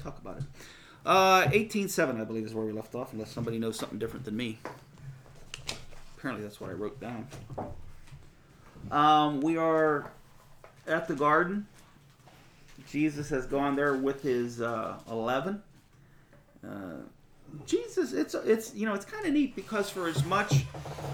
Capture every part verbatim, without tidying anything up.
talk about it. Uh, eighteen seven, I believe, is where we left off, unless somebody knows something different than me. Apparently, that's what I wrote down. Um, we are at the garden. Jesus has gone there with his uh, eleven. Uh, Jesus, it's it's you know it's kind of neat because for as much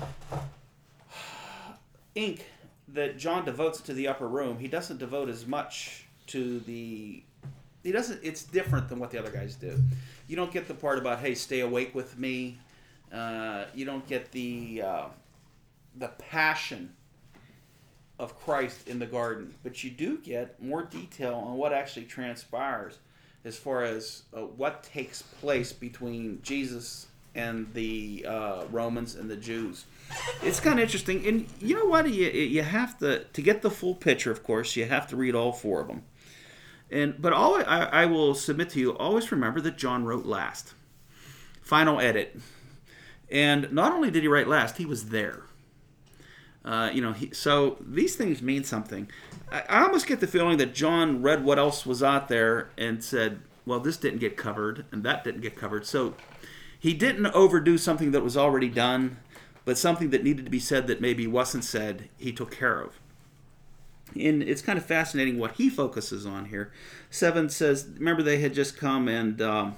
ink that John devotes to the upper room, he doesn't devote as much to the. He doesn't. It's different than what the other guys do. You don't get the part about hey, stay awake with me. Uh, you don't get the uh, the passion of Christ in the garden, but you do get more detail on what actually transpires as far as uh, what takes place between Jesus and the uh, Romans and the Jews. It's kind of interesting, and you know what? You you have to to get the full picture. Of course, you have to read all four of them. And but all I, I will submit to you, always remember that John wrote last, final edit, and not only did he write last, he was there. Uh, you know, he, so these things mean something. I, I almost get the feeling that John read what else was out there and said, well, this didn't get covered and that didn't get covered. So he didn't overdo something that was already done, but something that needed to be said that maybe wasn't said, he took care of. And it's kind of fascinating what he focuses on here. Seven says, remember they had just come and um,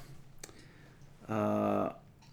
uh,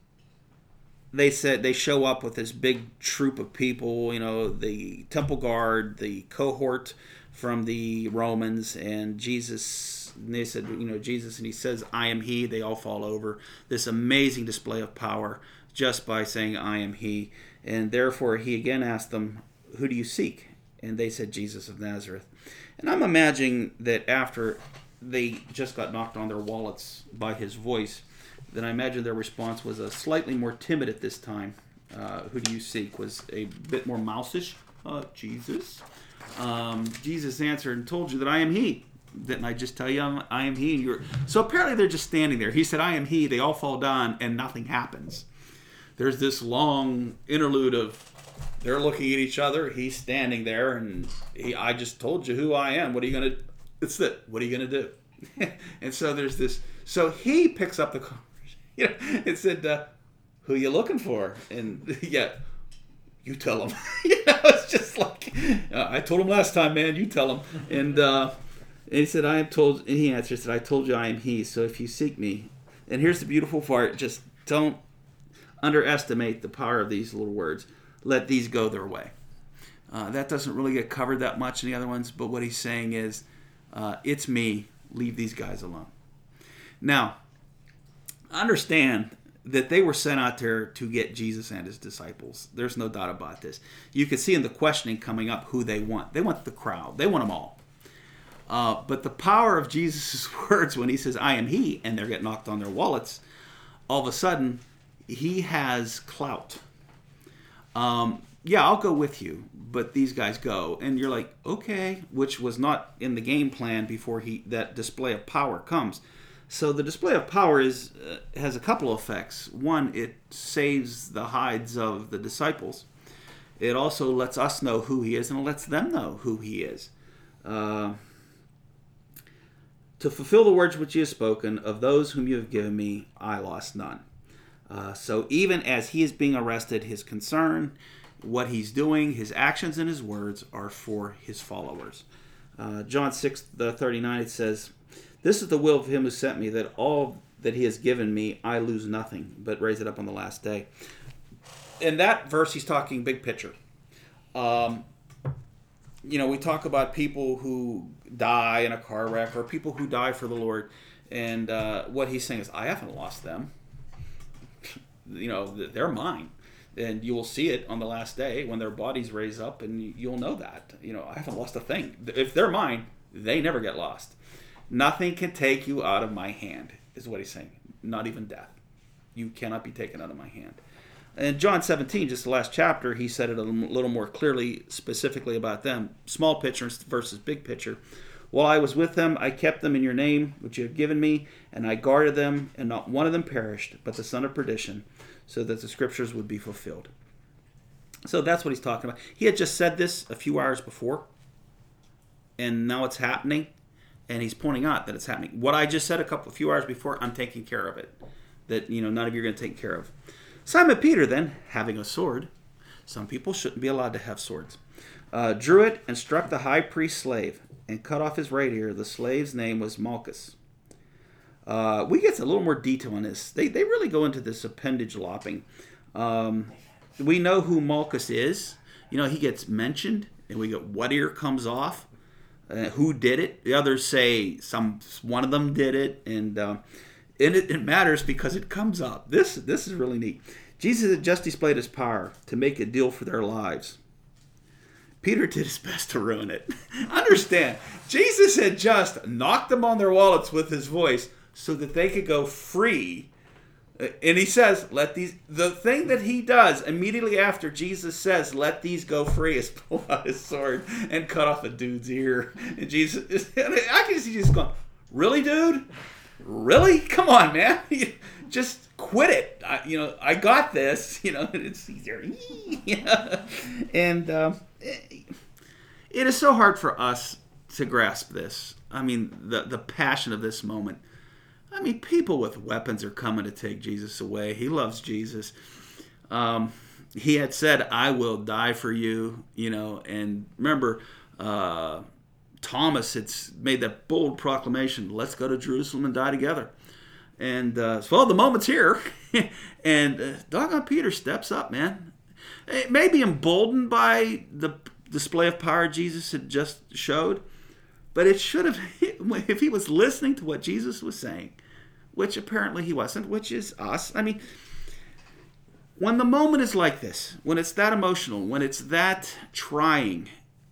they said they show up with this big troop of people, you know, the temple guard, the cohort from the Romans, and Jesus, and they said, you know, Jesus, and he says, I am he. They all fall over. This amazing display of power just by saying, I am he. And therefore he again asked them, who do you seek? And they said, Jesus of Nazareth. And I'm imagining that after they just got knocked on their wallets by his voice, then I imagine their response was a slightly more timid at this time. Uh, who do you seek? Was a bit more mouseish. Uh, Jesus. Um, Jesus answered and told you that I am he. Didn't I just tell you I'm, I am he? And you're... So apparently they're just standing there. He said, I am he. They all fall down and nothing happens. There's this long interlude of they're looking at each other. He's standing there, and he, I just told you who I am. What are you going to... It's that. What are you going to do? And so there's this... So he picks up the... You know, it said, uh, who you looking for? And, yeah, you tell him. You know, it's just like... Uh, I told him last time, man. You tell him. And, uh, and he said, I am told... And he answered, said, I told you I am he. So if you seek me... And here's the beautiful part. Just don't underestimate the power of these little words. Let these go their way. Uh, that doesn't really get covered that much in the other ones, but what he's saying is, uh, it's me, leave these guys alone. Now, understand that they were sent out there to get Jesus and his disciples. There's no doubt about this. You can see in the questioning coming up who they want. They want the crowd. They want them all. Uh, but the power of Jesus' words when he says, I am he, and they're getting knocked on their wallets, all of a sudden, he has clout. Um, yeah, I'll go with you, but these guys go. And you're like, okay, which was not in the game plan before he that display of power comes. So the display of power is uh, has a couple of effects. One, it saves the hides of the disciples. It also lets us know who he is, and it lets them know who he is. Uh, to fulfill the words which he has spoken, of those whom you have given me, I lost none. Uh, so even as he is being arrested, his concern, what he's doing, his actions and his words are for his followers. Uh, John six thirty-nine, it says, this is the will of him who sent me, that all that he has given me, I lose nothing, but raise it up on the last day. In that verse, he's talking big picture. Um, you know, we talk about people who die in a car wreck or people who die for the Lord. And uh, what he's saying is, I haven't lost them. You know, they're mine. And you will see it on the last day when their bodies raise up, and you'll know that. You know, I haven't lost a thing. If they're mine, they never get lost. Nothing can take you out of my hand, is what he's saying. Not even death. You cannot be taken out of my hand. In John seventeen, just the last chapter, he said it a little more clearly, specifically about them. Small picture versus big picture. While I was with them, I kept them in your name, which you have given me, and I guarded them, and not one of them perished, but the son of perdition, so that the scriptures would be fulfilled. So that's what he's talking about. He had just said this a few hours before, and now it's happening. And he's pointing out that it's happening. What I just said a couple, a few hours before, I'm taking care of it. That, you know, none of you are going to take care of. Simon Peter, then, having a sword, some people shouldn't be allowed to have swords, uh, drew it and struck the high priest's slave and cut off his right ear. The slave's name was Malchus. Uh, we get a little more detail on this. They they really go into this appendage lopping. Um, we know who Malchus is. You know, he gets mentioned, and we go, what ear comes off? Uh, who did it? The others say some one of them did it, and uh, and it, it matters because it comes up. This this is really neat. Jesus had just displayed his power to make a deal for their lives. Peter did his best to ruin it. Understand, Jesus had just knocked them on their wallets with his voice so that they could go free. And he says, let these, the thing that he does immediately after Jesus says, let these go free, is pull out his sword and cut off a dude's ear. And Jesus, I can see Jesus going, really, dude? Really? Come on, man. Just quit it. I, you know, I got this. You know, it's easier. Yeah. And um, it, it is so hard for us to grasp this. I mean, the the passion of this moment. I mean, people with weapons are coming to take Jesus away. He loves Jesus. Um, he had said, I will die for you, you know. And remember, uh, Thomas had made that bold proclamation, let's go to Jerusalem and die together. And, uh, well, the moment's here. and uh, doggone Peter steps up, man. It may be emboldened by the display of power Jesus had just showed. But it should have, if he was listening to what Jesus was saying, which apparently he wasn't, which is us. I mean, when the moment is like this, when it's that emotional, when it's that trying,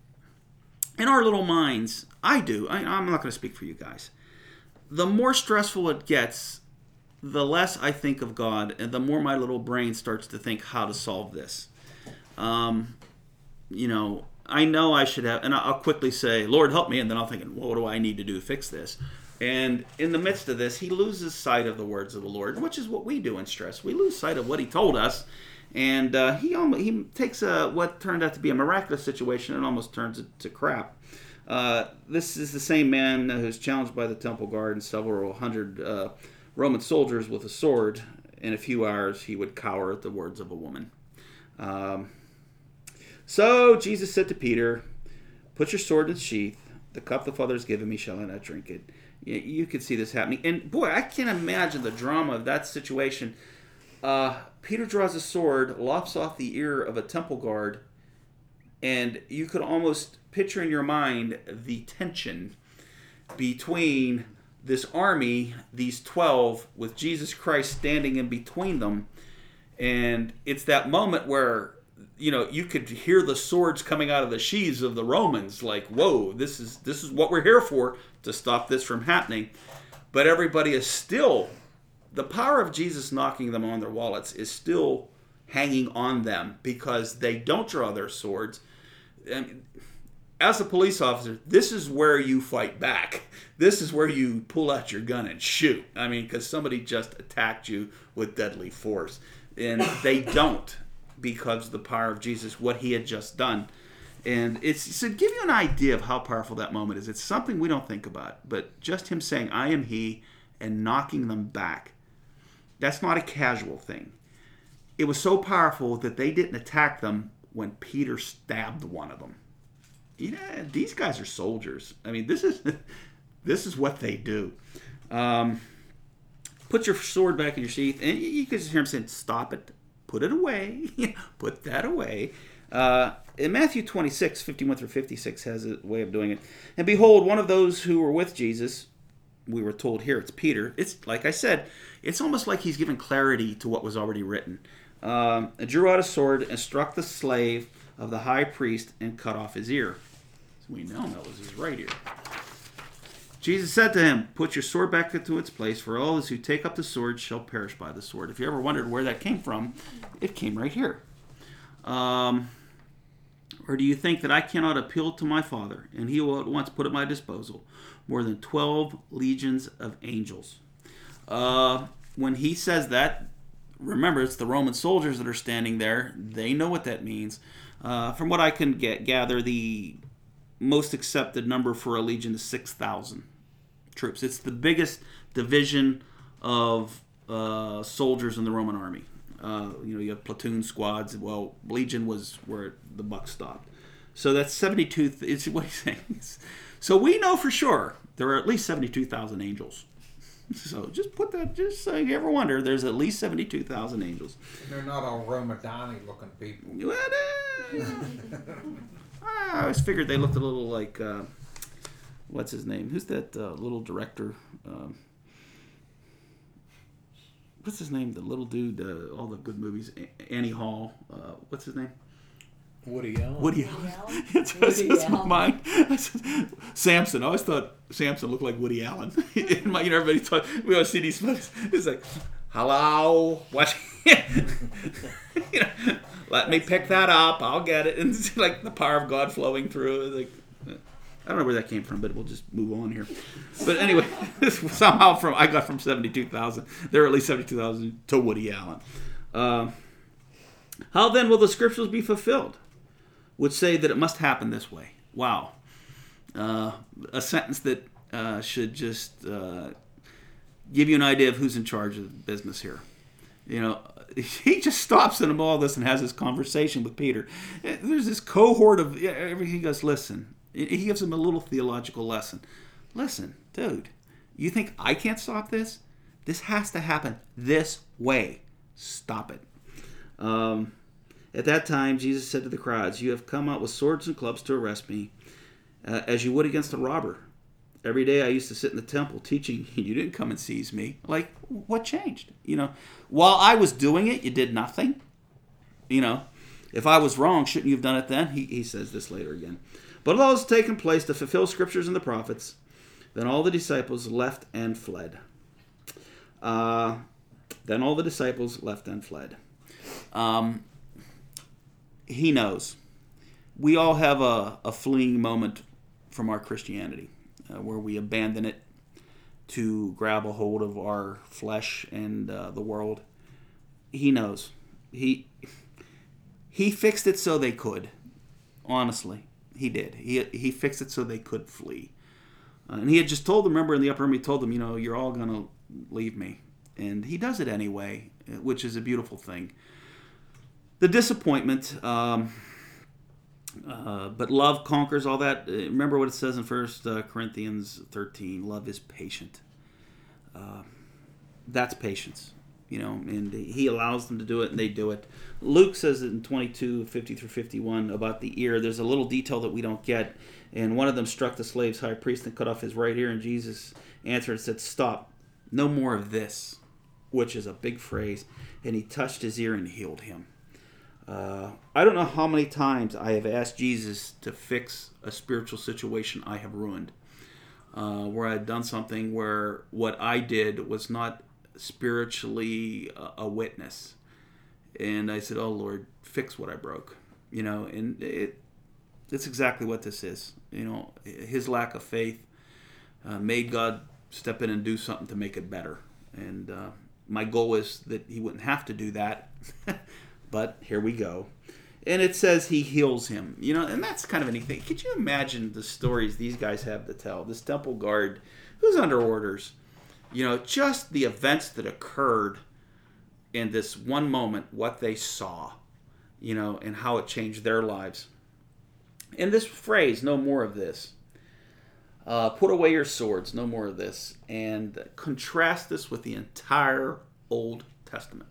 in our little minds, I do, I, I'm not going to speak for you guys, the more stressful it gets, the less I think of God, and the more my little brain starts to think how to solve this. Um, you know, I know I should have, and I'll quickly say, Lord, help me, and then I'm thinking, well, what do I need to do to fix this? And in the midst of this, he loses sight of the words of the Lord, which is what we do in stress. We lose sight of what he told us, and uh, he almost, he takes a, what turned out to be a miraculous situation and almost turns it to crap. Uh, this is the same man who's challenged by the temple guard and several hundred uh, Roman soldiers with a sword. In a few hours, he would cower at the words of a woman. Um, So Jesus said to Peter, put your sword in its sheath. The cup the Father has given me, shall I not drink it? You, you could see this happening. And boy, I can't imagine the drama of that situation. Uh, Peter draws a sword, lops off the ear of a temple guard, and you could almost picture in your mind the tension between this army, these twelve, with Jesus Christ standing in between them. And it's that moment where, you know, you could hear the swords coming out of the sheaths of the Romans, like, whoa, this is this is what we're here for, to stop this from happening. But everybody is still, the power of Jesus knocking them on their wallets is still hanging on them because they don't draw their swords. And as a police officer, this is where you fight back. This is where you pull out your gun and shoot. I mean, because somebody just attacked you with deadly force. And they don't, because of the power of Jesus, what he had just done. And it's to give you an idea of how powerful that moment is. It's something we don't think about, but just him saying, I am he, and knocking them back. That's not a casual thing. It was so powerful that they didn't attack them when Peter stabbed one of them. You know, these guys are soldiers. I mean, this is this is what they do. Um, put your sword back in your sheath, and you can just hear him saying, stop it. Put it away. Put that away. Uh, in Matthew twenty-six, fifty-one through fifty-six has a way of doing it. And behold, one of those who were with Jesus, we were told here it's Peter. It's like I said, it's almost like he's giving clarity to what was already written. Um, and drew out a sword and struck the slave of the high priest and cut off his ear. So we know that was his right ear. Jesus said to him, put your sword back into its place, for all those who take up the sword shall perish by the sword. If you ever wondered where that came from, it came right here. Um, or do you think that I cannot appeal to my Father, and he will at once put at my disposal more than twelve legions of angels? Uh, when he says that, remember, it's the Roman soldiers that are standing there. They know what that means. Uh, from what I can get, gather, the most accepted number for a legion is six thousand. troops. It's the biggest division of uh, soldiers in the Roman army. Uh, you know, you have platoon, squads. Well, legion was where the buck stopped. So that's seventy-two. Th- it's what he's saying. So we know for sure there are at least seventy-two thousand angels. So just put that. Just so you ever wonder, there's at least seventy-two thousand angels. And they're not all Romadani looking people. Well, uh, I always figured they looked a little like uh, what's his name? Who's that uh, little director? Um, What's his name? The little dude, uh, all the good movies. A- Annie Hall. Uh, what's his name? Woody Allen. Woody Woody Allen. Allen? It's Woody just my Allen. mind. I said, Samson. I always thought Samson looked like Woody Allen. In my, you know, everybody thought we always see these photos. It's like, hello, what? You know, let me pick that up. I'll get it. And it's like the power of God flowing through. It's like, I don't know where that came from, but we'll just move on here. But anyway, somehow from I got from seventy-two thousand. There are at least seventy-two thousand to Woody Allen. Uh, how then will the scriptures be fulfilled, which say that it must happen this way? Wow. Uh, a sentence that uh, should just uh, give you an idea of who's in charge of the business here. You know, he just stops in the middle of this and has this conversation with Peter. There's this cohort of everything. He goes, listen. He gives him a little theological lesson. Listen, dude, you think I can't stop this? This has to happen this way. Stop it. Um, at that time, Jesus said to the crowds, you have come out with swords and clubs to arrest me, uh, as you would against a robber. Every day I used to sit in the temple teaching. You didn't come and seize me. Like, what changed? You know, while I was doing it, you did nothing. You know, if I was wrong, shouldn't you have done it then? He, he says this later again. But all has taken place to fulfill scriptures and the prophets. Then all the disciples left and fled. Uh, then all the disciples left and fled. Um, he knows. We all have a, a fleeing moment from our Christianity, uh, where we abandon it to grab a hold of our flesh and uh, the world. He knows. He he fixed it so they could. Honestly. He did. He he fixed it so they could flee. Uh, and he had just told them, remember in the upper room, he told them, you know, you're all going to leave me. And he does it anyway, which is a beautiful thing. The disappointment, um, uh, but love conquers all that. Remember what it says in First Corinthians thirteen, love is patient. Uh, that's patience. You know, and he allows them to do it, and they do it. Luke says in twenty-two, fifty through fifty-one about the ear. There's a little detail that we don't get. And one of them struck the slave's high priest and cut off his right ear. And Jesus answered and said, stop, no more of this, which is a big phrase. And he touched his ear and healed him. Uh, I don't know how many times I have asked Jesus to fix a spiritual situation I have ruined. Uh, where I had done something where what I did was not spiritually a, a witness, and I said, oh Lord, fix what I broke, you know. And it it's exactly what this is. You know, his lack of faith uh, made God step in and do something to make it better. And uh, my goal is that he wouldn't have to do that. But here we go. And it says he heals him, you know, and that's kind of a neat thing. Could you imagine the stories these guys have to tell? This temple guard who's under orders. You know, just the events that occurred in this one moment, what they saw, you know, and how it changed their lives. And this phrase, no more of this. Uh, put away your swords, no more of this. And contrast this with the entire Old Testament.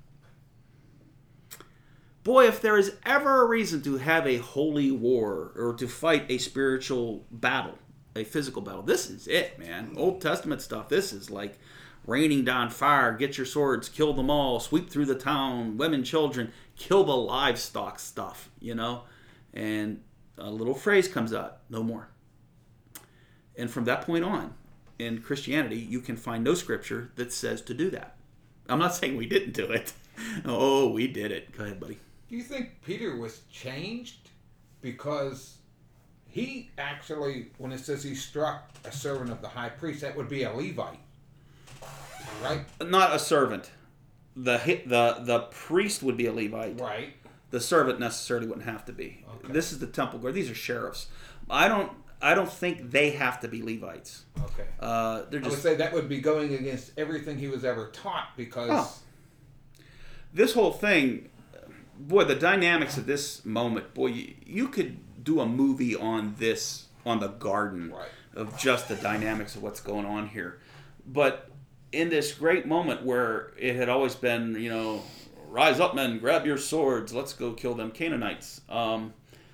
Boy, if there is ever a reason to have a holy war or to fight a spiritual battle, a physical battle, this is it, man. Old Testament stuff, this is like raining down fire, get your swords, kill them all, sweep through the town, women, children, kill the livestock stuff, you know. And a little phrase comes out, no more. And from that point on, in Christianity, you can find no scripture that says to do that. I'm not saying we didn't do it. Oh, we did it. Go ahead, buddy. Do you think Peter was changed? Because he actually, when it says he struck a servant of the high priest, that would be a Levite, right? Not a servant. The the the priest would be a Levite. Right. The servant necessarily wouldn't have to be. Okay. This is the temple guard. These are sheriffs. I don't I don't think they have to be Levites. Okay. Uh, they're I just would say that would be going against everything he was ever taught because. Oh. This whole thing, boy, the dynamics of this moment, boy, you, you could do a movie on this, on the garden, Right. of just the dynamics of what's going on here. But in this great moment where it had always been, you know, rise up, men, grab your swords, let's go kill them Canaanites. Um,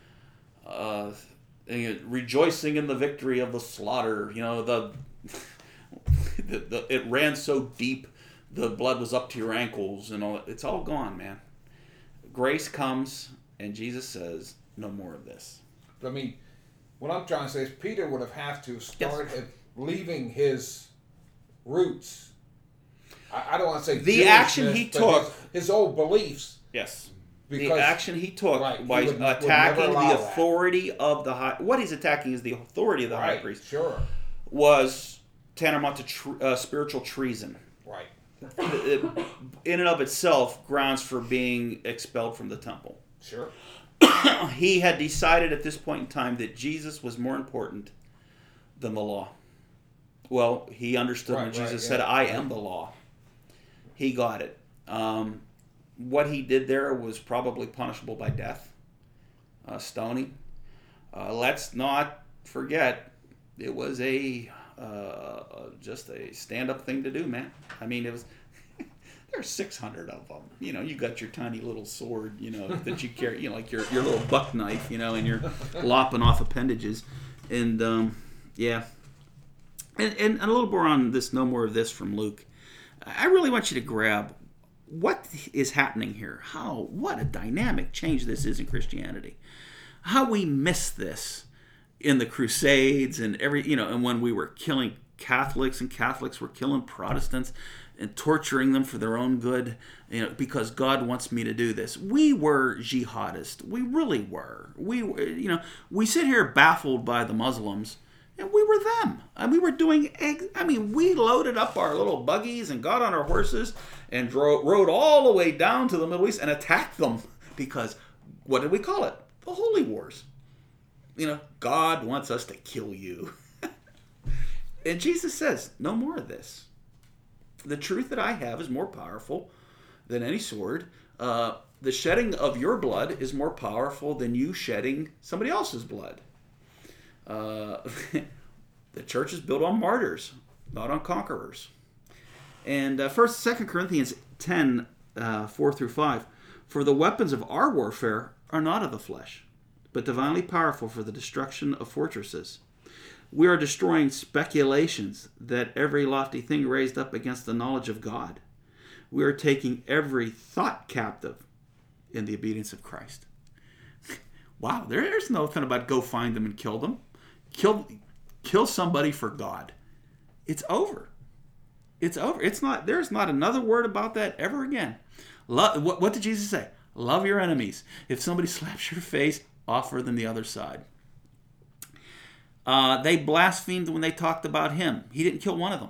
uh, rejoicing in the victory of the slaughter, you know, the, the, the it ran so deep, the blood was up to your ankles, and all. It's all gone, man. Grace comes, and Jesus says, "No more of this." I mean, what I'm trying to say is Peter would have had to start Yes. at leaving his roots. I, I don't want to say The action he Jewishness, but took- his, his old beliefs. Yes. Because The action he took right, by he would- would never attacking allow the that. authority of the high. What he's attacking is the authority of the high right, priest. sure, Was tantamount to tr- uh, spiritual treason. right, It, in and of itself, grounds for being expelled from the temple. sure, He had decided at this point in time that Jesus was more important than the law. Well, he understood when Right, Jesus right, said, yeah. "I am the law." He got it. Um, what he did there was probably punishable by death, uh, stoning. Uh, let's not forget, it was a uh, just a stand-up thing to do, man. I mean, it was. There's six hundred of them. You know, you got your tiny little sword, you know, that you carry, you know, like your, your little buck knife, you know, and you're lopping off appendages. And, um, yeah. And, and a little more on this, no more of this from Luke. I really want you to grab what is happening here. How, what a dynamic change this is in Christianity. How we miss this in the Crusades and every, you know, and when we were killing Catholics and Catholics were killing Protestants and torturing them for their own good, you know, because God wants me to do this. We were jihadists. We really were. We, were, you know, we sit here baffled by the Muslims, and we were them. And we were doing, ex- I mean, we loaded up our little buggies and got on our horses and dro- rode all the way down to the Middle East and attacked them because, what did we call it? The Holy Wars. You know, God wants us to kill you. And Jesus says, no more of this. The truth that I have is more powerful than any sword. Uh, the shedding of your blood is more powerful than you shedding somebody else's blood. Uh, the church is built on martyrs, not on conquerors. And uh, First, Second Corinthians ten, uh, four through five. For the weapons of our warfare are not of the flesh, but divinely powerful for the destruction of fortresses. We are destroying speculations, that every lofty thing raised up against the knowledge of God. We are taking every thought captive in the obedience of Christ. Wow, there's nothing about go find them and kill them. Kill, kill somebody for God. It's over. It's over. It's not. There's not another word about that ever again. Love, what, what did Jesus say? Love your enemies. If somebody slaps your face, offer them the other side. Uh, they blasphemed when they talked about him. He didn't kill one of them.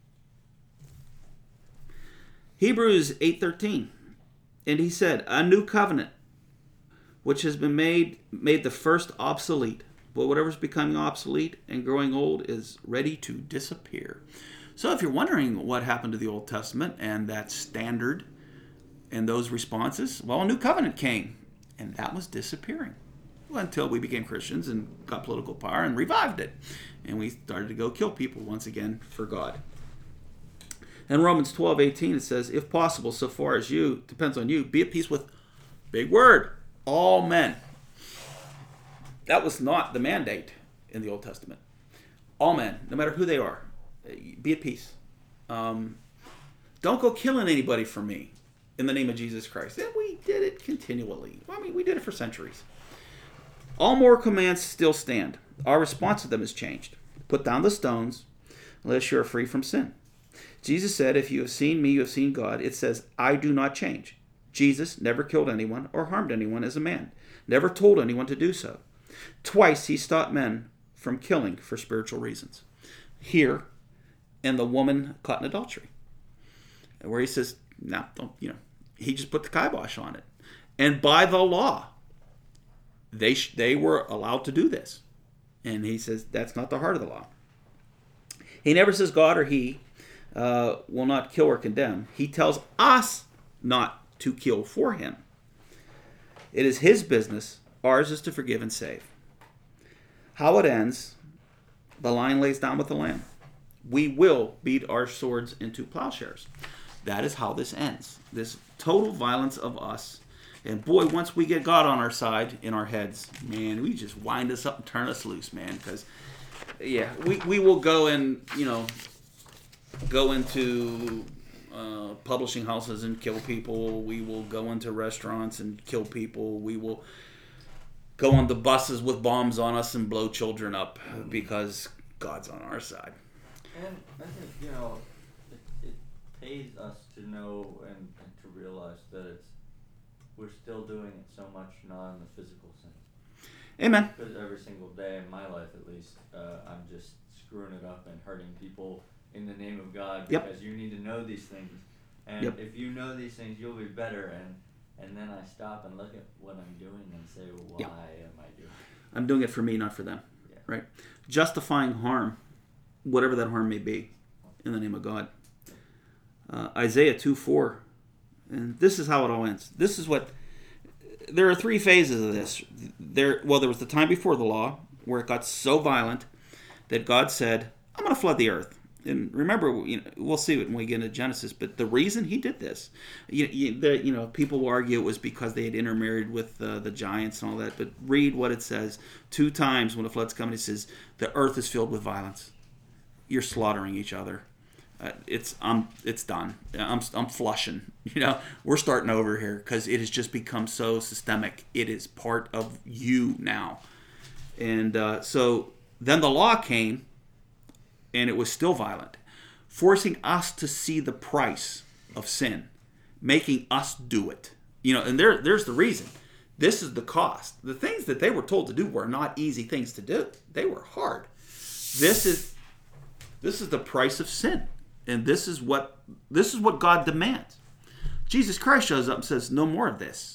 Hebrews eight thirteen. And he said, a new covenant, which has been made, made the first obsolete. But whatever's becoming obsolete and growing old is ready to disappear. So if you're wondering what happened to the Old Testament and that standard and those responses, well, a new covenant came. And that was disappearing. Until we became Christians and got political power and revived it. And we started to go kill people once again for God. In Romans twelve eighteen, it says, if possible, so far as you, depends on you, be at peace with, big word, all men. That was not the mandate in the Old Testament. All men, no matter who they are, be at peace. Um, don't go killing anybody for me in the name of Jesus Christ. And we did it continually. I mean, we did it for centuries. All more commands still stand. Our response to them has changed. Put down the stones, unless you are free from sin. Jesus said, if you have seen me, you have seen God. It says, I do not change. Jesus never killed anyone or harmed anyone as a man. Never told anyone to do so. Twice he stopped men from killing for spiritual reasons. Here, and the woman caught in adultery. Where he says, no, don't, you know, he just put the kibosh on it. And by the law, They sh- they were allowed to do this. And he says that's not the heart of the law. He never says God or he uh, will not kill or condemn. He tells us not to kill for him. It is his business. Ours is to forgive and save. How it ends, the lion lays down with the lamb. We will beat our swords into plowshares. That is how this ends. This total violence of us. And boy, once we get God on our side, in our heads, man, we just wind us up and turn us loose, man. Because, yeah, we, we will go and, you know, go into uh, publishing houses and kill people. We will go into restaurants and kill people. We will go on the buses with bombs on us and blow children up because God's on our side. And I think, you know, it, it pays us to know and, and to realize that it's we're still doing it so much not in the physical sense. Amen. Because every single day in my life, at least, uh, I'm just screwing it up and hurting people in the name of God because Yep. you need to know these things. And Yep. if you know these things, you'll be better. And and then I stop and look at what I'm doing and say, why Yep. am I doing it? I'm doing it for me, not for them. Yeah. Right? Justifying harm, whatever that harm may be, in the name of God. Uh, Isaiah two four. And this is how it all ends. This is what... There are three phases of this. There, well, there was the time before the law, where it got so violent that God said, I'm going to flood the earth. And remember, you know, we'll see it when we get into Genesis, but the reason he did this, you, you, the, you know, people will argue it was because they had intermarried with uh, the giants and all that, but read what it says. Two times when the flood's coming, it says, the earth is filled with violence. You're slaughtering each other. Uh, it's I'm it's done. I'm I'm flushing. You know, we're starting over here because it has just become so systemic. It is part of you now, and uh, so then the law came, and it was still violent, forcing us to see the price of sin, making us do it. You know, and there there's the reason. This is the cost. The things that they were told to do were not easy things to do. They were hard. This is this is the price of sin. And this is what this is what God demands. Jesus Christ shows up and says, no more of this.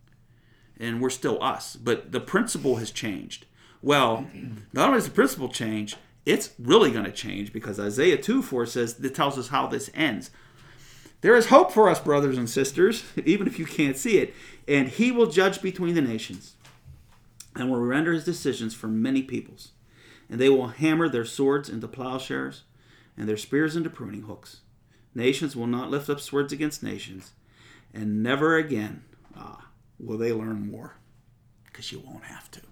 And we're still us. But the principle has changed. Well, not only has the principle changed, it's really going to change because Isaiah two four says, that tells us how this ends. There is hope for us, brothers and sisters, even if you can't see it. And he will judge between the nations and will render his decisions for many peoples. And they will hammer their swords into plowshares and their spears into pruning hooks. Nations will not lift up swords against nations, and never again ah, will they learn war, because you won't have to.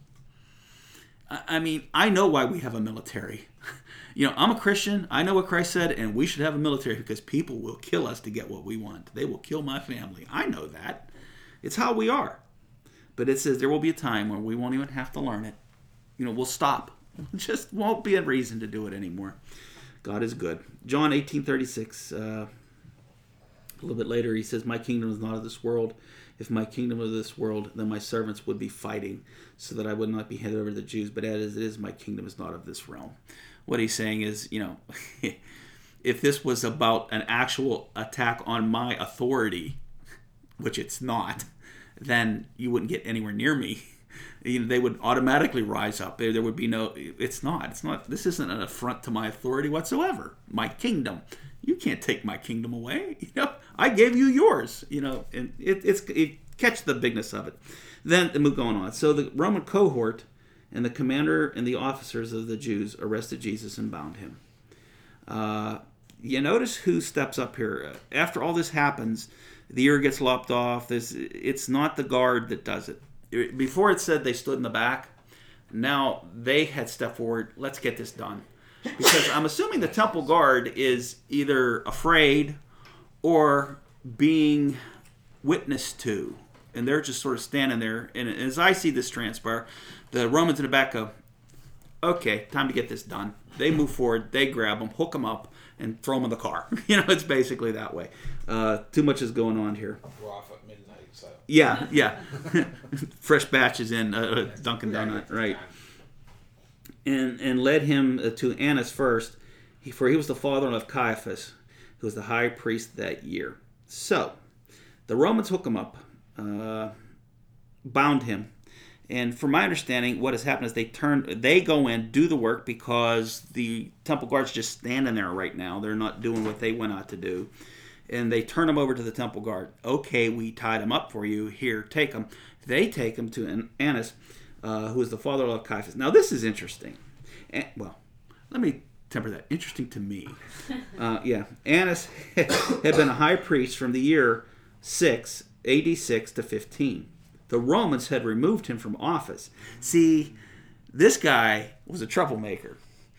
I mean, I know why we have a military. You know, I'm a Christian. I know what Christ said, and we should have a military because people will kill us to get what we want. They will kill my family. I know that. It's how we are. But it says there will be a time where we won't even have to learn it. You know, we'll stop. Just won't be a reason to do it anymore. God is good. John eighteen thirty-six. Uh, a little bit later, he says, my kingdom is not of this world. If my kingdom were of this world, then my servants would be fighting so that I would not be handed over to the Jews. But as it is, my kingdom is not of this realm. What he's saying is, you know, if this was about an actual attack on my authority, which it's not, then you wouldn't get anywhere near me. You know, they would automatically rise up. There, there would be no. It's not. It's not. This isn't an affront to my authority whatsoever. My kingdom. You can't take my kingdom away. You know, I gave you yours. You know, and it, it's it catch the bigness of it. Then move going on. So the Roman cohort and the commander and the officers of the Jews arrested Jesus and bound him. Uh, you notice who steps up here after all this happens. The ear gets lopped off. This. It's not the guard that does it. Before it said they stood in the back. Now they had stepped forward. Let's get this done. Because I'm assuming the temple guard is either afraid or being witnessed to. And they're just sort of standing there. And as I see this transpire, the Romans in the back go, okay, time to get this done. They move forward. They grab them, hook them up, and throw them in the car. You know, it's basically that way. Uh, too much is going on here. We're off at midnight, so. Yeah, yeah. Fresh batches in uh, Dunkin' Donut, right. And and led him to Annas first, he, for he was the father of Caiaphas, who was the high priest that year. So, the Romans hook him up, uh, bound him, And from my understanding, what has happened is they turn, they go in, do the work because the temple guard's just standing there right now. They're not doing what they went out to do. And they turn them over to the temple guard. Okay, we tied them up for you. Here, take them. They take them to Annas, uh, who is the father of Caiaphas. Now, this is interesting. And, well, let me temper that. Interesting to me. Uh, yeah, Annas had been a high priest from the year six, A D six to fifteen. The Romans had removed him from office. See, this guy was a troublemaker.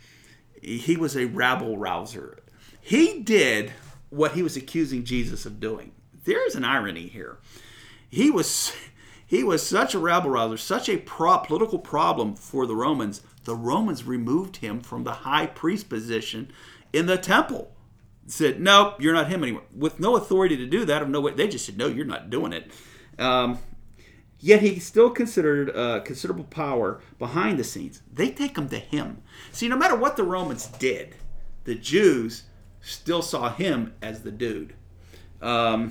He was a rabble-rouser. He did what he was accusing Jesus of doing. There's an irony here. He was he was such a rabble-rouser, such a pro- political problem for the Romans. The Romans removed him from the high priest position in the temple. Said, nope, you're not him anymore. With no authority to do that, or no way, they just said, no, you're not doing it. Um, Yet he still considered uh, considerable power behind the scenes. They take him to him. See, no matter what the Romans did, the Jews still saw him as the dude. Um,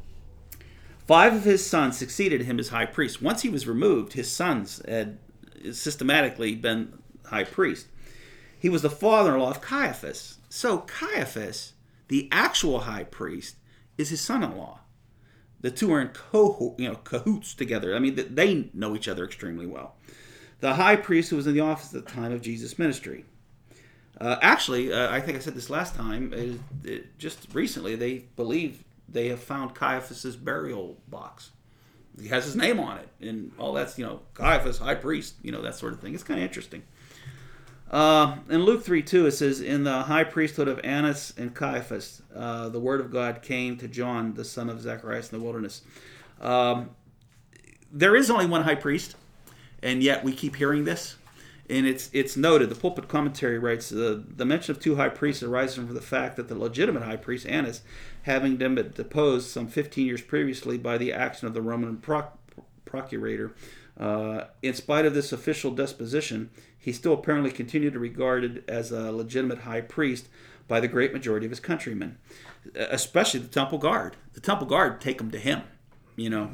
five of his sons succeeded him as high priest. Once he was removed, his sons had systematically been high priest. He was the father-in-law of Caiaphas. So Caiaphas, the actual high priest, is his son-in-law. The two are in co- you know, cahoots together. I mean, they know each other extremely well. The high priest who was in the office at the time of Jesus' ministry. Uh, actually, uh, I think I said this last time, it, it, just recently, they believe they have found Caiaphas' burial box. He has his name on it, and all that's, you know, Caiaphas, high priest, you know, that sort of thing. It's kind of interesting. Uh, in Luke three two, it says, in the high priesthood of Annas and Caiaphas, uh, the word of God came to John, the son of Zacharias, in the wilderness. Um, there is only one high priest, and yet we keep hearing this. And it's it's noted, the pulpit commentary writes, uh, the mention of two high priests arises from the fact that the legitimate high priest, Annas, having been deposed some fifteen years previously by the action of the Roman proc- procurator, Uh, in spite of this official disposition, he still apparently continued to be regarded as a legitimate high priest by the great majority of his countrymen, especially the temple guard. The temple guard take him to him, you know.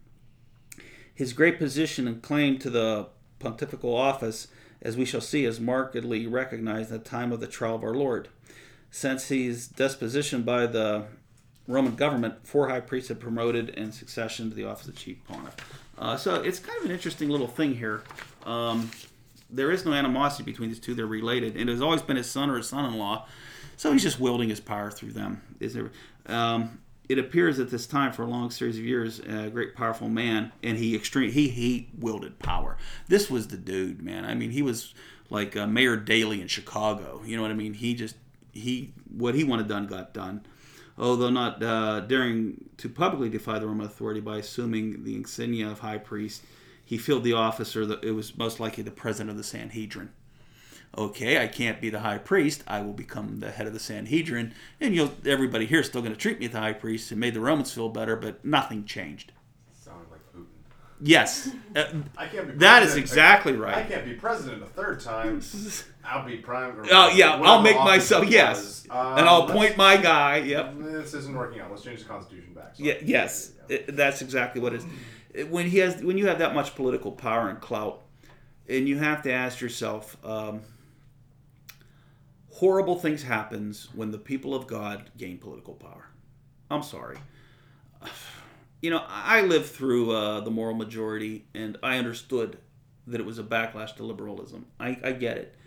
His great position and claim to the pontifical office, as we shall see, is markedly recognized at the time of the trial of our Lord. Since his disposition by the Roman government, four high priests had promoted in succession to the office of chief pontiff. Uh, so it's kind of an interesting little thing here. Um, there is no animosity between these two. They're related. And it has always been his son or his son-in-law. So he's just wielding his power through them. Is there, um, it appears at this time, for a long series of years, a great powerful man. And he extreme he he wielded power. This was the dude, man. I mean, he was like uh, Mayor Daley in Chicago. You know what I mean? He just, he what he wanted done got done. Although not uh, daring to publicly defy the Roman authority by assuming the insignia of high priest, he filled the office, or the, it was most likely the president of the Sanhedrin. Okay, I can't be the high priest. I will become the head of the Sanhedrin, and you'll everybody here is still going to treat me as the high priest. It made the Romans feel better, but nothing changed. Sounded like Putin. Yes, uh, I can't be that is president- exactly I, right. I can't be president a third time. I'll be prime. Oh yeah, I'll whatever make office myself it yes, was. Um, and I'll let's- appoint my guy. Yep. This isn't working out. Let's change the Constitution back. So Yeah, yes, it, that's exactly what it is. It- When he has, when you have that much political power and clout, and you have to ask yourself, um, horrible things happens when the people of God gain political power. I'm sorry. You know, I lived through uh, the moral majority, and I understood that it was a backlash to liberalism. I, I get it.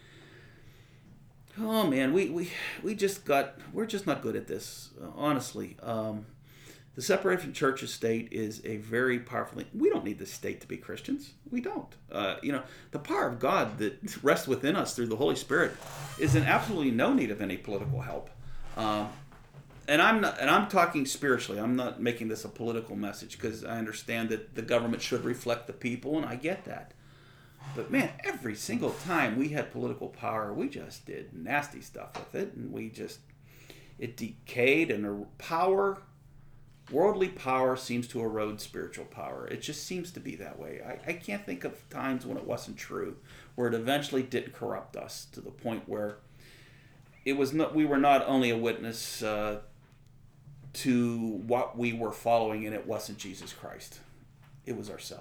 Oh man, we, we we just got we're just not good at this, uh, honestly. Um, the separation from church and state is a very powerful thing. We don't need the state to be Christians. We don't. Uh, you know, the power of God that rests within us through the Holy Spirit is in absolutely no need of any political help. Um, and I'm not, and I'm talking spiritually. I'm not making this a political message because I understand that the government should reflect the people, and I get that. But man, every single time we had political power, we just did nasty stuff with it, and we just it decayed. And power, worldly power, seems to erode spiritual power. It just seems to be that way. I, I can't think of times when it wasn't true, where it eventually did corrupt us to the point where it was not. We were not only a witness uh, to what we were following, and it wasn't Jesus Christ. It was ourselves.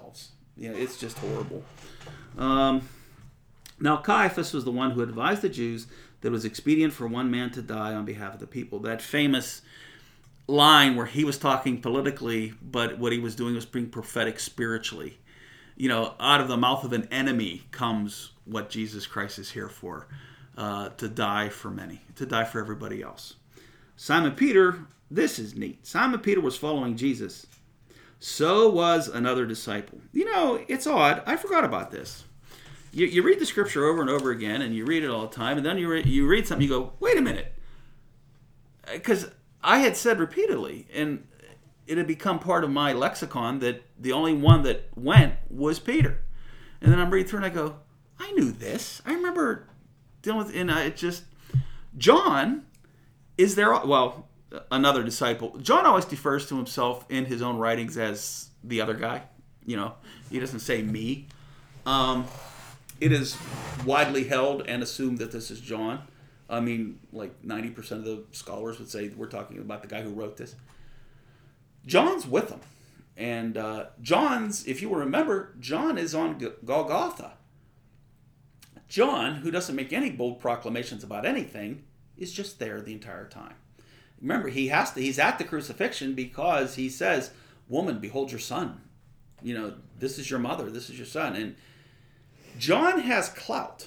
You know, it's just horrible. Um, now Caiaphas was the one who advised the Jews that it was expedient for one man to die on behalf of the people. That famous line where he was talking politically, but what he was doing was being prophetic spiritually. You know, out of the mouth of an enemy comes what Jesus Christ is here for, uh, to die for many, to die for everybody else. Simon Peter, this is neat. Simon Peter was following Jesus. So was another disciple. You know, it's odd. I forgot about this. You, you read the scripture over and over again, and you read it all the time, and then you, re- you read something, you go, wait a minute. Because I had said repeatedly, and it had become part of my lexicon, that the only one that went was Peter. And then I'm reading through, and I go, I knew this. I remember dealing with, and I it just, John is there, well, another disciple. John always defers to himself in his own writings as the other guy. You know, he doesn't say me. Um, it is widely held and assumed that this is John. I mean, like ninety percent of the scholars would say we're talking about the guy who wrote this. John's with them. And uh, John's, if you will remember, John is on G- Golgotha. John, who doesn't make any bold proclamations about anything, is just there the entire time. Remember, he has to, he's at the crucifixion because he says, woman, behold your son. You know, this is your mother, this is your son. And John has clout.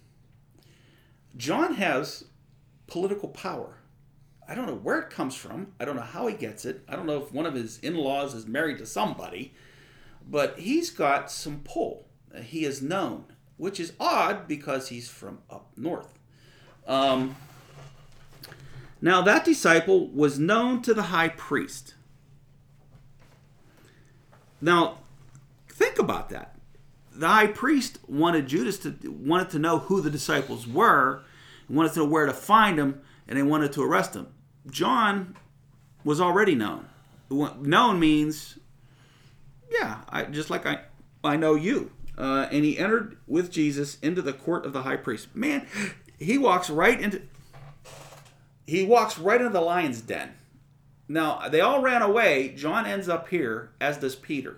John has political power. I don't know where it comes from. I don't know how he gets it. I don't know if one of his in-laws is married to somebody. But he's got some pull. He is known, which is odd because he's from up north. Um, now, that disciple was known to the high priest. Now, think about that. The high priest wanted Judas to wanted to know who the disciples were, wanted to know where to find them, and they wanted to arrest them. John was already known. Known means, yeah, I, just like I, I know you. Uh, and he entered with Jesus into the court of the high priest. Man, he walks right into, he walks right into the lion's den. Now, they all ran away. John ends up here, as does Peter.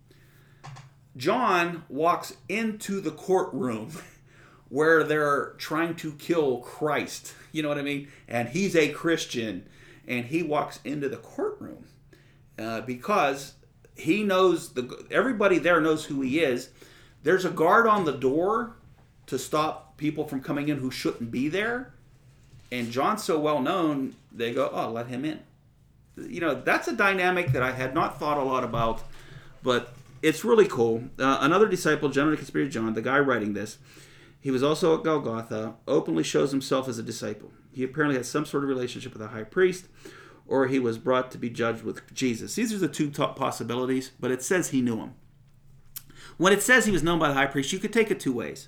John walks into the courtroom where they're trying to kill Christ. You know what I mean? And he's a Christian. And he walks into the courtroom uh, because he knows, the everybody there knows who he is. There's a guard on the door to stop people from coming in who shouldn't be there. And John's so well known, they go, oh, let him in. You know, that's a dynamic that I had not thought a lot about, but it's really cool. Uh, another disciple, generally considered John, the guy writing this, he was also at Golgotha, openly shows himself as a disciple. He apparently had some sort of relationship with the high priest, or he was brought to be judged with Jesus. These are the two top possibilities, but it says he knew him. When it says he was known by the high priest, you could take it two ways.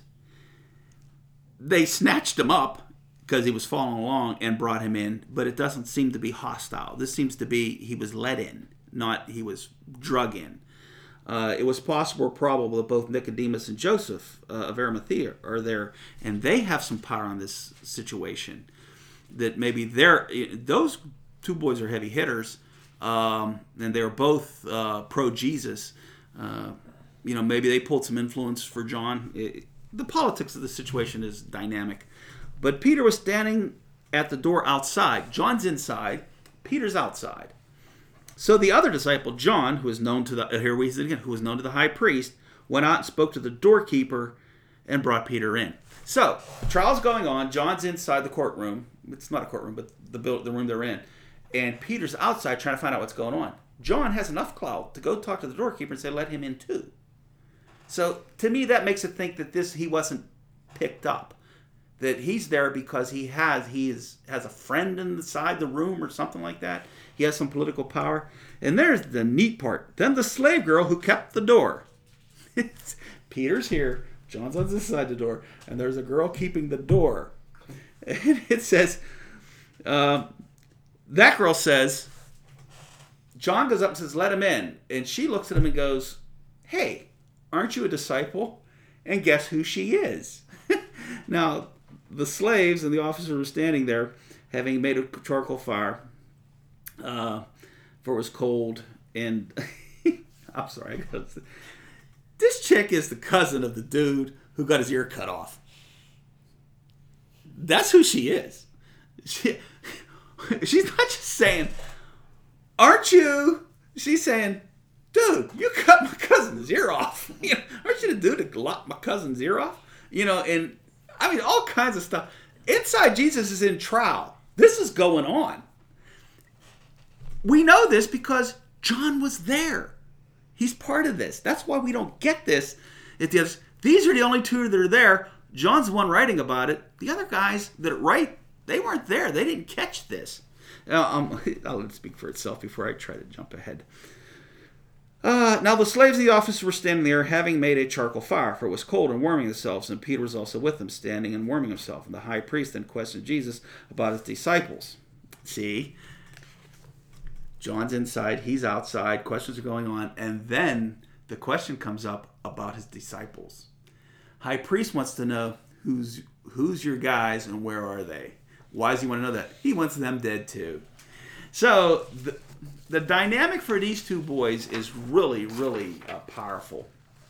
They snatched him up because he was following along and brought him in, but it doesn't seem to be hostile. This seems to be he was let in, not he was drug in. Uh, it was possible or probable that both Nicodemus and Joseph uh, of Arimathea are there, and they have some power on this situation. That maybe they're those two boys are heavy hitters, um, and they're both uh, pro-Jesus. Uh, you know, maybe they pulled some influence for John. It, the politics of the situation is dynamic. But Peter was standing at the door outside. John's inside. Peter's outside. So the other disciple, John, who is known to the here we see it again, who was known to the high priest, went out and spoke to the doorkeeper and brought Peter in. So trial's going on. John's inside the courtroom. It's not a courtroom, but the the room they're in. And Peter's outside trying to find out what's going on. John has enough clout to go talk to the doorkeeper and say, "Let him in too." So to me, that makes it think that this he wasn't picked up. That he's there because he has he is has a friend inside the room or something like that. He has some political power. And there's the neat part. Then the slave girl who kept the door. Peter's here. John's on this side of the door. And there's a girl keeping the door. And it says, uh, that girl says, John goes up and says, let him in. And she looks at him and goes, hey, aren't you a disciple? And guess who she is? Now, the slaves and the officers were standing there, having made a charcoal fire, uh, for it was cold. And I'm sorry, this this chick is the cousin of the dude who got his ear cut off. That's who she is. She, she's not just saying, aren't you? She's saying, dude, you cut my cousin's ear off. You know, aren't you the dude that lopped my cousin's ear off? You know, and I mean, all kinds of stuff. Inside Jesus is in trial. This is going on. We know this because John was there. He's part of this. That's why we don't get this. At the others. These are the only two that are there. John's the one writing about it. The other guys that write, they weren't there. They didn't catch this. Uh, um, I'll let it speak for itself before I try to jump ahead. Uh, now the slaves of the office were standing there, having made a charcoal fire, for it was cold, and warming themselves, and Peter was also with them, standing and warming himself. And the high priest then questioned Jesus about his disciples. See? John's inside, he's outside, questions are going on, and then the question comes up about his disciples. High priest wants to know who's who's your guys and where are they? Why does he want to know that? He wants them dead too. So the, the dynamic for these two boys is really, really uh, powerful.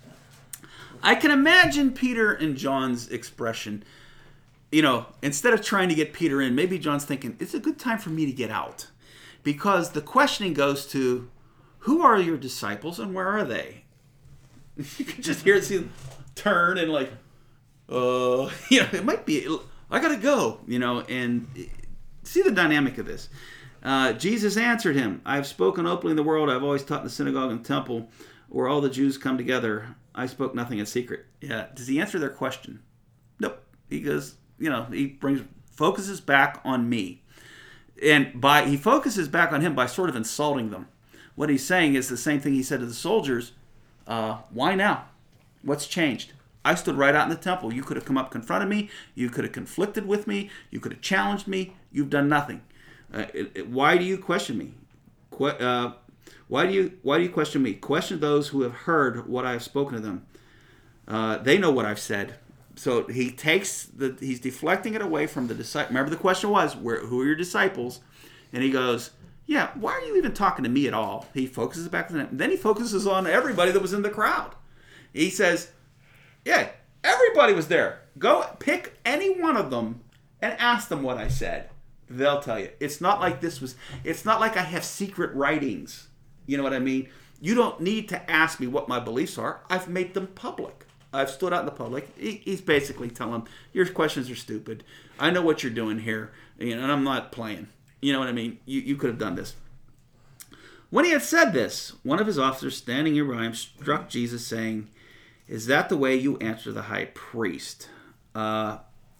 I can imagine Peter and John's expression. You know, instead of trying to get Peter in, maybe John's thinking, it's a good time for me to get out. Because the questioning goes to, who are your disciples and where are they? You can just hear it see them turn and like, uh, you know, it might be, I gotta go, you know, and see the dynamic of this. Uh, Jesus answered him, I have spoken openly in the world. I've always taught in the synagogue and temple where all the Jews come together. I spoke nothing in secret. Yeah. Does he answer their question? Nope. He goes, you know, he brings, focuses back on me. And by he focuses back on him by sort of insulting them. What he's saying is the same thing he said to the soldiers. Uh, why now? What's changed? I stood right out in the temple. You could have come up, confronted me. You could have conflicted with me. You could have challenged me. You've done nothing. Uh, it, it, why do you question me? Qu- uh, why do you Why do you question me? Question those who have heard what I have spoken to them. Uh, they know what I've said. So he takes the, he's deflecting it away from the disciple. Remember the question was, where, who are your disciples? And he goes, yeah, why are you even talking to me at all? He focuses back on them. Then he focuses on everybody that was in the crowd. He says, yeah, everybody was there. Go pick any one of them and ask them what I said. They'll tell you. It's not like this was, it's not like I have secret writings. You know what I mean? You don't need to ask me what my beliefs are. I've made them public. I've stood out in the public. He's basically telling them, your questions are stupid. I know what you're doing here, and I'm not playing. You know what I mean? You, you could have done this. When he had said this, one of his officers standing nearby him struck Jesus, saying, is that the way you answer the high priest? Uh,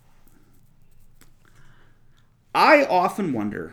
I often wonder,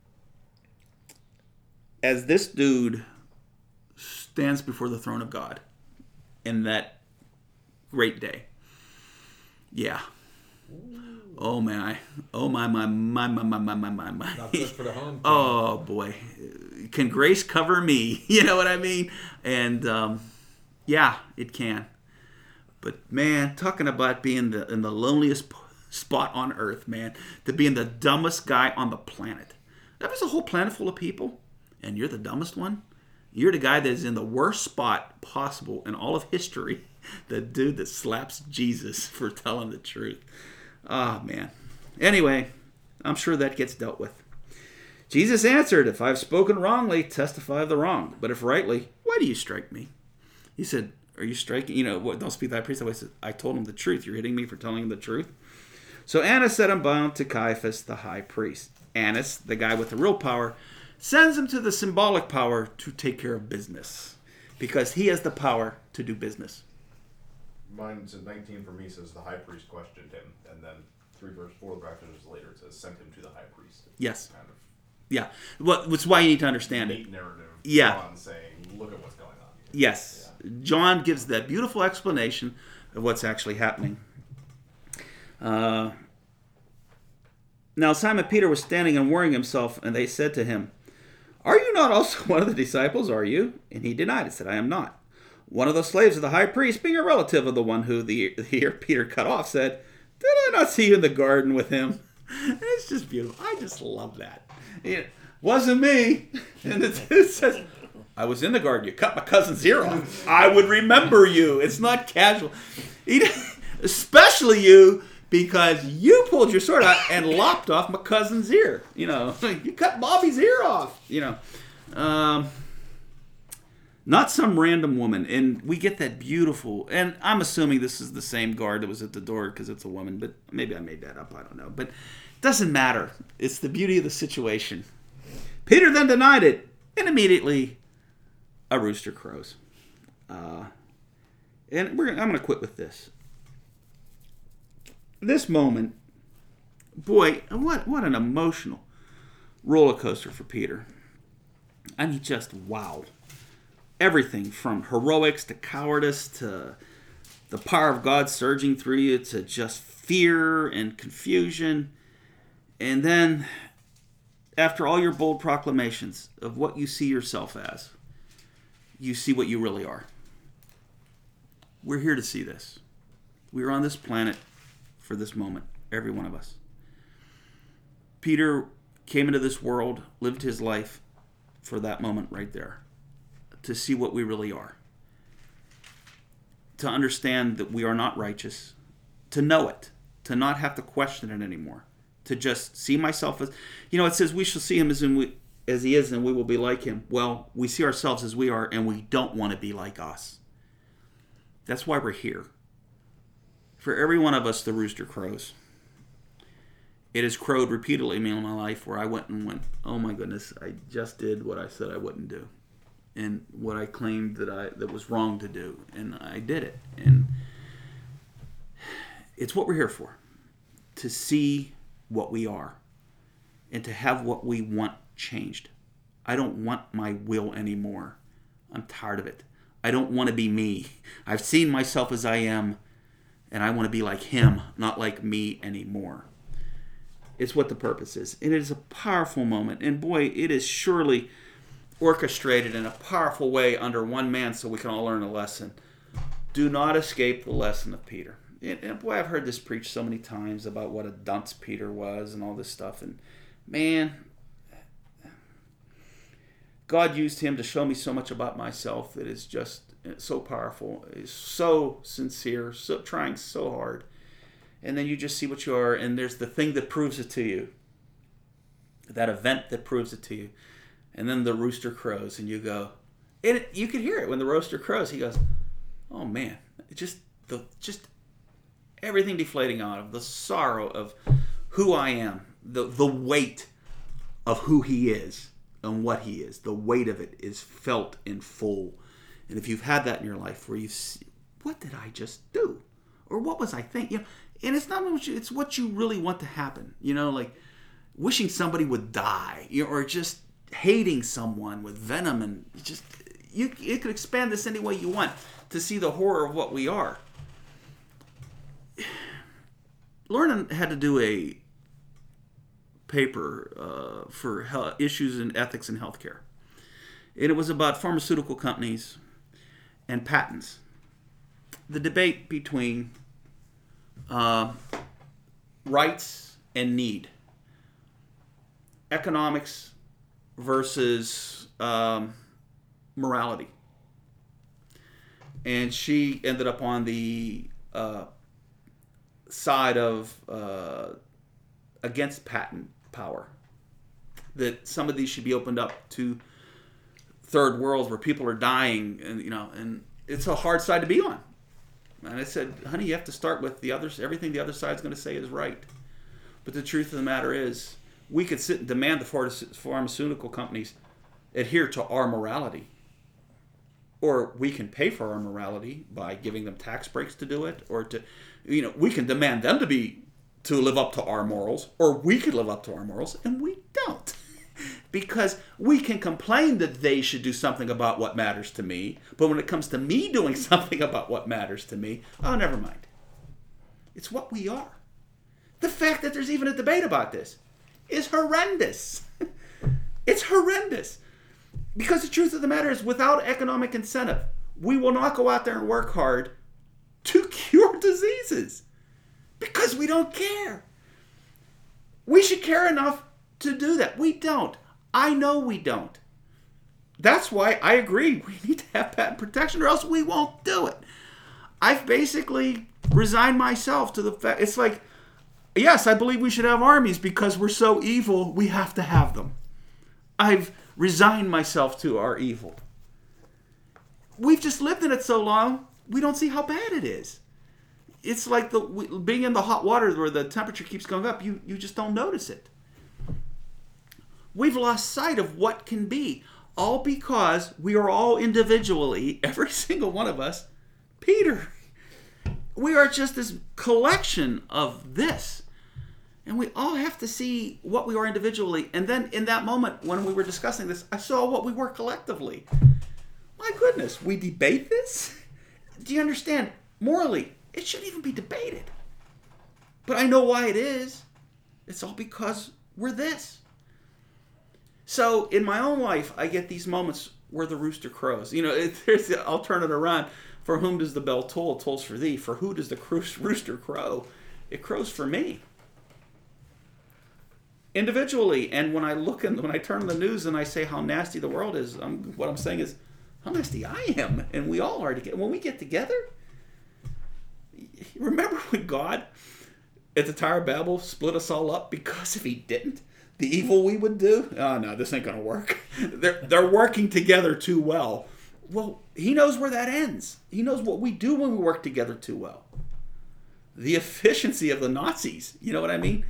as this dude stands before the throne of God in that great day. Yeah. Oh my. Oh my my my my my my my my my. Not just for the home team. Oh boy. Can grace cover me? You know what I mean? And um, yeah, it can. But man, talking about being the in the loneliest p- spot on earth, man, to being the dumbest guy on the planet. That was a whole planet full of people, and you're the dumbest one. You're the guy that is in the worst spot possible in all of history. The dude that slaps Jesus for telling the truth. Oh, man. Anyway, I'm sure that gets dealt with. Jesus answered, if I've spoken wrongly, testify of the wrong. But if rightly, why do you strike me? He said, are you striking? You know, what, don't speak to thy priest. I said, I told him the truth. You're hitting me for telling him the truth. So Annas set him bound to Caiaphas, the high priest. Annas, the guy with the real power, sends him to the symbolic power to take care of business. Because he has the power to do business. Mine's in nineteen for me says the high priest questioned him, and then three verse four verses later it says sent him to the high priest. Yes. Kind of Yeah. Well, which is why you need to understand neat it. narrative. Yeah. On saying, look at what's going on. Yes. Yeah. John gives that beautiful explanation of what's actually happening. Uh, now Simon Peter was standing and warming himself, and they said to him, are you not also one of the disciples, are you? And he denied it, said, I am not. One of the slaves of the high priest, being a relative of the one who the ear Peter cut off, said, did I not see you in the garden with him? It's just beautiful. I just love that. It wasn't me. And the dude says, I was in the garden. You cut my cousin's ear off. I would remember you. It's not casual. He, especially you, because you pulled your sword out and lopped off my cousin's ear. You know, you cut Bobby's ear off. You know, um, not some random woman. And we get that beautiful, and I'm assuming this is the same guard that was at the door because it's a woman, but maybe I made that up. I don't know. But it doesn't matter. It's the beauty of the situation. Peter then denied it, and immediately a rooster crows. Uh, and we're, I'm going to quit with this. This moment, boy, what what an emotional roller coaster for Peter. I mean, just wow. Everything from heroics to cowardice to the power of God surging through you to just fear and confusion. And then, after all your bold proclamations of what you see yourself as, you see what you really are. We're here to see this. We are on this planet for this moment, every one of us. Peter came into this world, lived his life for that moment right there, to see what we really are, to understand that we are not righteous, to know it, to not have to question it anymore, to just see myself as, you know, it says we shall see him as in we, as he is, and we will be like him. Well, we see ourselves as we are, and we don't want to be like us. That's why we're here. For every one of us, the rooster crows. It has crowed repeatedly in my life where I went and went, oh my goodness, I just did what I said I wouldn't do. And what I claimed that I that was wrong to do. And I did it. And it's what we're here for. To see what we are. And to have what we want changed. I don't want my will anymore. I'm tired of it. I don't want to be me. I've seen myself as I am. And I want to be like him, not like me anymore. It's what the purpose is. And it is a powerful moment. And boy, it is surely orchestrated in a powerful way under one man so we can all learn a lesson. Do not escape the lesson of Peter. And, and boy, I've heard this preached so many times about what a dunce Peter was and all this stuff. And man, God used him to show me so much about myself that is just so powerful. He's so sincere, so trying so hard. And then you just see what you are, and there's the thing that proves it to you. That event that proves it to you. And then the rooster crows, and you go, and it, you can hear it when the rooster crows. He goes, oh man, it just the just everything deflating out of the sorrow of who I am, the the weight of who he is and what he is. The weight of it is felt in full. And if you've had that in your life where you see, what did I just do? Or what was I thinking? You know, and it's not what you, it's what you really want to happen. You know, like wishing somebody would die, you know, or just hating someone with venom, and just you you could expand this any way you want to see the horror of what we are. Lorna had to do a paper uh, for health, issues in ethics in healthcare, and it was about pharmaceutical companies and patents. The debate between uh, rights and need, economics versus um, morality. And she ended up on the uh, side of uh, against patent power. That some of these should be opened up to third worlds where people are dying, and you know, and it's a hard side to be on. And I said, honey, you have to start with the others. Everything the other side's going to say is right. But the truth of the matter is, we could sit and demand the pharmaceutical companies adhere to our morality. Or we can pay for our morality by giving them tax breaks to do it. Or to, you know, we can demand them to be, to live up to our morals. Or we could live up to our morals, and we don't. Because we can complain that they should do something about what matters to me, but when it comes to me doing something about what matters to me, oh, never mind. It's what we are. The fact that there's even a debate about this is horrendous. It's horrendous. Because the truth of the matter is, without economic incentive, we will not go out there and work hard to cure diseases. Because we don't care. We should care enough to do that. We don't. I know we don't. That's why I agree. We need to have patent protection or else we won't do it. I've basically resigned myself to the fact. It's like, yes, I believe we should have armies because we're so evil, we have to have them. I've resigned myself to our evil. We've just lived in it so long, we don't see how bad it is. It's like the being in the hot water where the temperature keeps going up. You, you just don't notice it. We've lost sight of what can be. All because we are all individually, every single one of us, Peter. We are just this collection of this. And we all have to see what we are individually. And then in that moment when we were discussing this, I saw what we were collectively. My goodness, we debate this? Do you understand? Morally, it shouldn't even be debated. But I know why it is. It's all because we're this. So in my own life, I get these moments where the rooster crows. You know, it, there's, I'll turn it around. For whom does the bell toll? It tolls for thee. For who does the rooster crow? It crows for me. Individually. And when I look and when I turn the news and I say how nasty the world is, I'm, what I'm saying is how nasty I am. And we all are together. When we get together, remember when God at the Tower of Babel split us all up? Because if he didn't, the evil we would do? Oh, no, this ain't going to work. They're, they're working together too well. Well, he knows where that ends. He knows what we do when we work together too well. The efficiency of the Nazis. You know what I mean?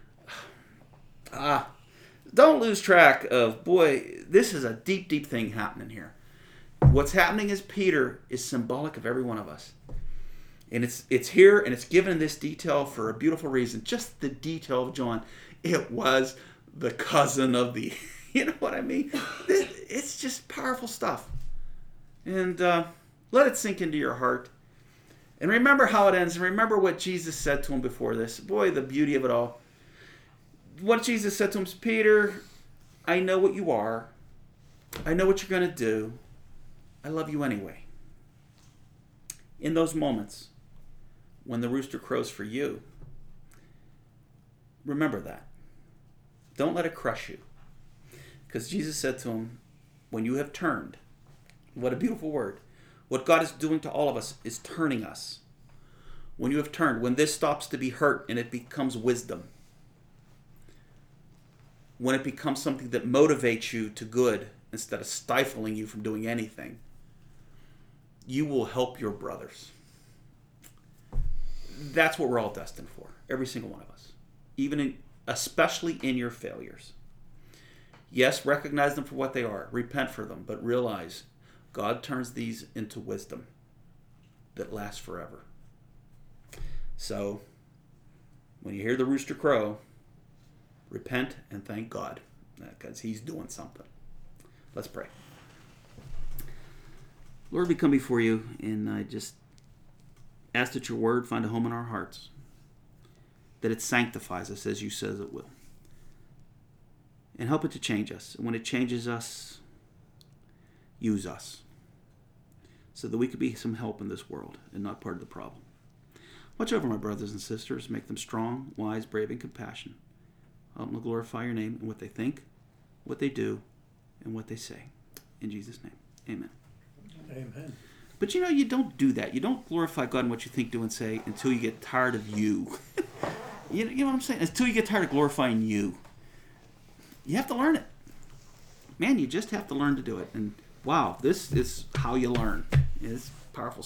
Ah, don't lose track of, boy, this is a deep, deep thing happening here. What's happening is Peter is symbolic of every one of us. And it's it's here, and it's given in this detail for a beautiful reason. Just the detail of John. It was the cousin of the, you know what I mean? It's just powerful stuff. And uh, let it sink into your heart. And remember how it ends. And remember what Jesus said to him before this. Boy, the beauty of it all. What Jesus said to him is, Peter, I know what you are. I know what you're going to do. I love you anyway. In those moments, when the rooster crows for you, remember that. Don't let it crush you. Because Jesus said to him, when you have turned, what a beautiful word. What God is doing to all of us is turning us. When you have turned, when this stops to be hurt and it becomes wisdom, when it becomes something that motivates you to good instead of stifling you from doing anything, you will help your brothers. That's what we're all destined for, every single one of us, even in, especially in your failures. Yes, recognize them for what they are, repent for them, but realize God turns these into wisdom that lasts forever. So, when you hear the rooster crow, repent and thank God, because he's doing something. Let's pray. Lord, we come before you, and I just ask that your word find a home in our hearts, that it sanctifies us as you says it will, and help it to change us. And when it changes us, use us, so that we could be some help in this world and not part of the problem. Watch over my brothers and sisters, make them strong, wise, brave, and compassionate. Help them to glorify your name in what they think, what they do, and what they say. In Jesus' name, amen. Amen. But you know, you don't do that. You don't glorify God in what you think, do, and say until you get tired of you. you, know, you know what I'm saying? Until you get tired of glorifying you. You have to learn it. Man, you just have to learn to do it. And wow, this is how you learn. It's powerful